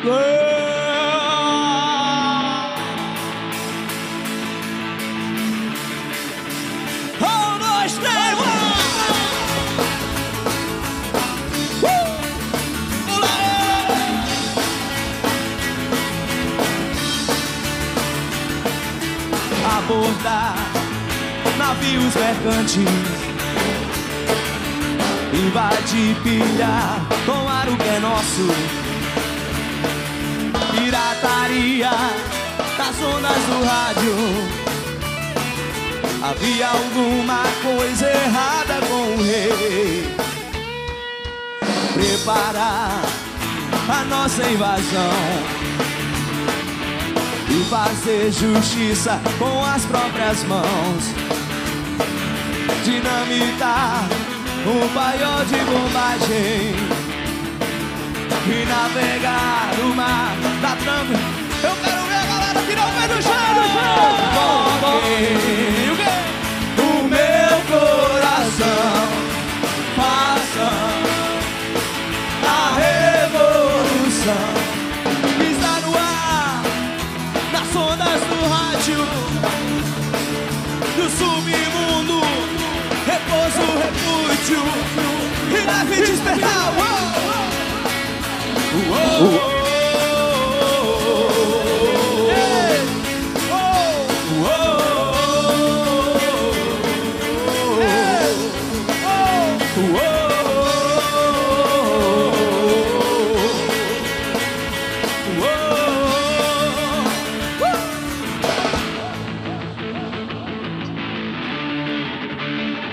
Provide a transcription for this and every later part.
Um, dois, três, abordar navios mercantis, invadir, pilhar, tomar o que é nosso, pirataria nas ondas do rádio. Havia alguma coisa errada com o rei. Preparar a nossa invasão e fazer justiça com as próprias mãos. Dinamitar um paiol de bombagem e navegar o mar da trampa. Eu quero ver a galera tirar o pé do chão. O meu coração faça a revolução. Está no ar, nas ondas do rádio, do submundo, repouso, repúdio e leve despertar.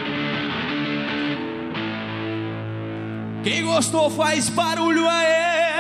Quem gostou faz barulho aí.